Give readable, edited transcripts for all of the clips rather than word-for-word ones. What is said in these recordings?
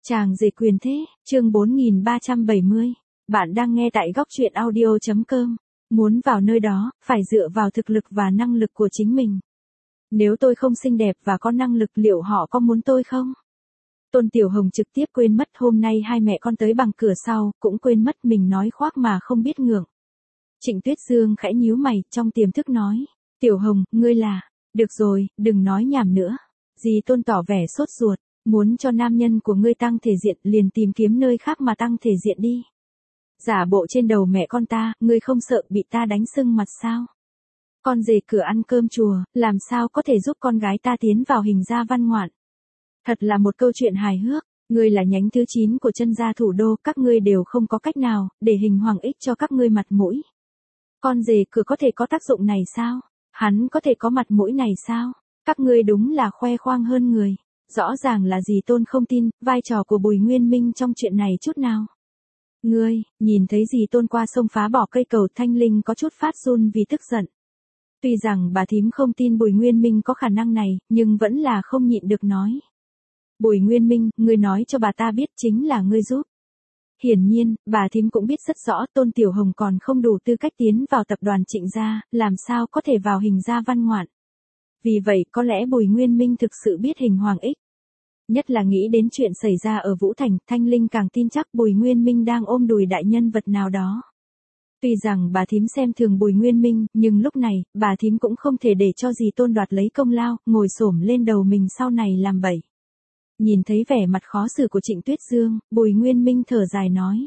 Chàng rể quyền thế, chương 4370. Bạn đang nghe tại góc truyện audio.com. Muốn vào nơi đó, phải dựa vào thực lực và năng lực của chính mình. Nếu tôi không xinh đẹp và có năng lực liệu họ có muốn tôi không? Tôn Tiểu Hồng trực tiếp quên mất hôm nay hai mẹ con tới bằng cửa sau, cũng quên mất mình nói khoác mà không biết ngượng. Trịnh Tuyết Dương khẽ nhíu mày, trong tiềm thức nói. Tiểu Hồng, ngươi là... Được rồi, đừng nói nhảm nữa. Dì Tôn tỏ vẻ sốt ruột. Muốn cho nam nhân của ngươi tăng thể diện liền tìm kiếm nơi khác mà tăng thể diện đi. Giả bộ trên đầu mẹ con ta, ngươi không sợ bị ta đánh sưng mặt sao? Con rể cửa ăn cơm chùa, làm sao có thể giúp con gái ta tiến vào hình gia văn ngoạn? Thật là một câu chuyện hài hước, ngươi là nhánh thứ 9 của chân gia thủ đô, các ngươi đều không có cách nào, để hình hoàng ích cho các ngươi mặt mũi. Con rể cửa có thể có tác dụng này sao? Hắn có thể có mặt mũi này sao? Các ngươi đúng là khoe khoang hơn người. Rõ ràng là dì Tôn không tin, vai trò của Bùi Nguyên Minh trong chuyện này chút nào. Ngươi, nhìn thấy dì Tôn qua sông phá bỏ cây cầu Thanh Linh có chút phát run vì tức giận. Tuy rằng bà thím không tin Bùi Nguyên Minh có khả năng này, nhưng vẫn là không nhịn được nói. Bùi Nguyên Minh, ngươi nói cho bà ta biết chính là ngươi giúp. Hiển nhiên, bà thím cũng biết rất rõ Tôn Tiểu Hồng còn không đủ tư cách tiến vào tập đoàn Trịnh gia, làm sao có thể vào hình gia văn ngoạn. Vì vậy có lẽ Bùi Nguyên Minh thực sự biết hình hoàng ích. Nhất là nghĩ đến chuyện xảy ra ở Vũ Thành, Thanh Linh càng tin chắc Bùi Nguyên Minh đang ôm đùi đại nhân vật nào đó. Tuy rằng bà thím xem thường Bùi Nguyên Minh, nhưng lúc này, bà thím cũng không thể để cho dì Tôn đoạt lấy công lao, ngồi xổm lên đầu mình sau này làm bậy. Nhìn thấy vẻ mặt khó xử của Trịnh Tuyết Dương, Bùi Nguyên Minh thở dài nói.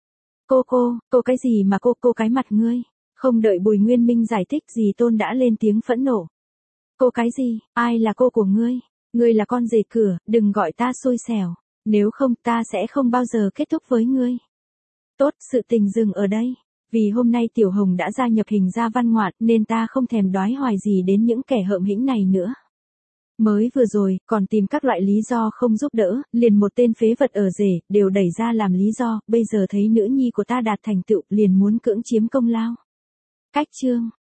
Cô cái gì mà cô cái mặt ngươi? Không đợi Bùi Nguyên Minh giải thích dì Tôn đã lên tiếng phẫn nộ. Cô cái gì, ai là cô của ngươi? Ngươi là con rể cửa, đừng gọi ta xui xẻo. Nếu không ta sẽ không bao giờ kết thúc với ngươi. Tốt, sự tình dừng ở đây. Vì hôm nay Tiểu Hồng đã gia nhập hình gia văn ngoạn nên ta không thèm đoái hoài gì đến những kẻ hợm hĩnh này nữa. Mới vừa rồi, còn tìm các loại lý do không giúp đỡ, liền một tên phế vật ở rể, đều đẩy ra làm lý do, bây giờ thấy nữ nhi của ta đạt thành tựu liền muốn cưỡng chiếm công lao. Cách chương,